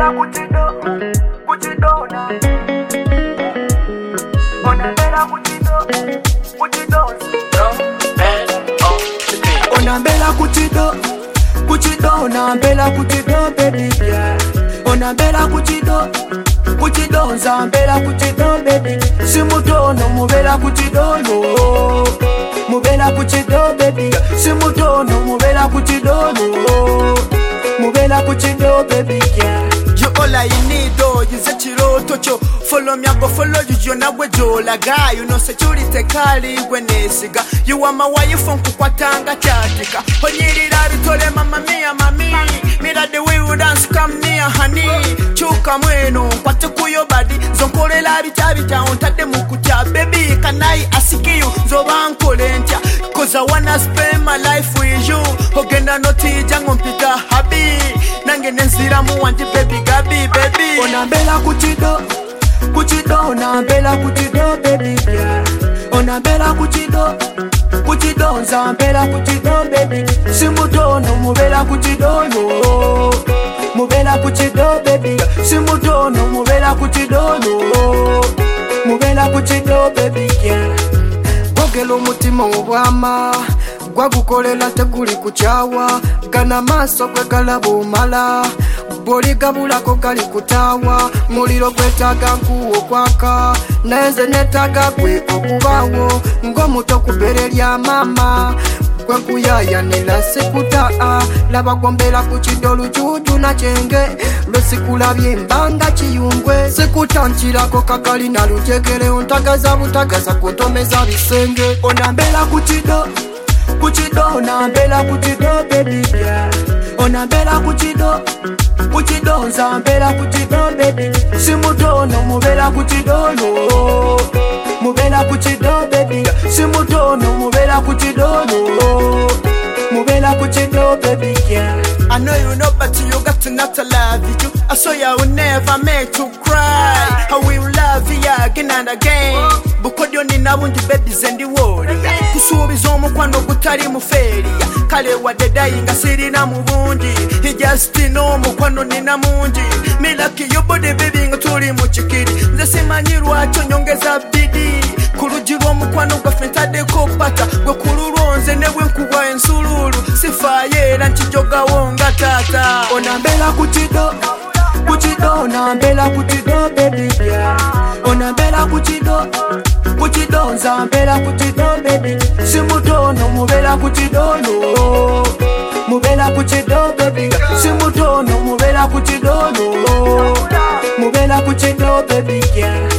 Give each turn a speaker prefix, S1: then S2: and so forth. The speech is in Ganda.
S1: Onambela kuchido, kuchidona. Onambela kuchido, kuchidona. Onambela kuchido, kuchidona. Mbela kuchido, baby yeah. Onambela kuchido, kuchidonza. Mbela kuchido, baby. Simutono mubela kuchidono. Mubela kuchido, baby. Simutono mubela kuchidono. Mubela kuchido, baby yeah.
S2: You all I need, oh, you say chiro tocho. Follow me, I go follow you, you know we jola guy. You know security kali when nesiga. You are my wife from Kukwatanga Chatika. Onyiri rari tole mama mia mami. Mira the way we dance come near honey. Chuka mweno, kwate kuyo body. Zonkole la bicha bicha, ontade mukucha. Baby, can I ask you, zobankole ntia. Cause I wanna spend my life with you. Ogenda noti jango mpita habi. Nange nenzira muwanti baby gabi baby.
S1: Onambela kuchido, kuchido. Onambela kuchido baby yeah. Onambela kuchido, kuchidonza. Mbela kuchido baby. Simutono mubela kuchidono. Mubela kuchido baby. Simutono mubela kuchidono. Mubela kuchido baby yeah.
S3: Bogelo mutima obwama gwagukolela teguli kuchawa. Gana maso gwe galabumala bwoligabulako gali kutawa. Muliro gwetaga nkuwo kwaka nayenze netaga gwe okubawo. Ng'omuto ku bbere lya mama gwe kuyayanira sikutaa. Laba gwombera ku kido lujuju na kyenge lwesikulabye mbanga kiyungwe. Sikutankirako kakali na lujegere ontagaza butagaza kuntomeza bisenge.
S1: Onambela kuchido, kuchido. Onambela kuchido baby yeah. Onambela kuchido, kuchidonza. Mbela kuchido baby. Simutono mubela kuchidono. Mubela kuchido baby. Simutono mubela kuchidono. Mubela kuchido baby yeah.
S2: I know you know but you got to not to love you. I saw you will never make you cry. I will love you again and again. Bukodio nina wundi babies and the world. Kusubiza omukwano gutali muferi. Kale wadde dayinga sirina mubundi. He just know mukwano nina mungi. Me lucky your body baby nga tuli mu kikiri. Nze simanyi lwaki onyongeza bidi. Kulujirwa omukwano gwaffe ntaddeko pata. Gwe kululwonze ne bwe nkuwa ensululu. Sifaye era nkijogawo nga taata.
S1: Onambela kuchido, kuchido. Onambela kuchido baby yeah. Onambela kuchido, kuchidonza. Mbela kuchido baby. Simutono mubela kuchidono. Mubela kuchido baby. Simutono mubela kuchidono. Mubela kuchido baby yeah.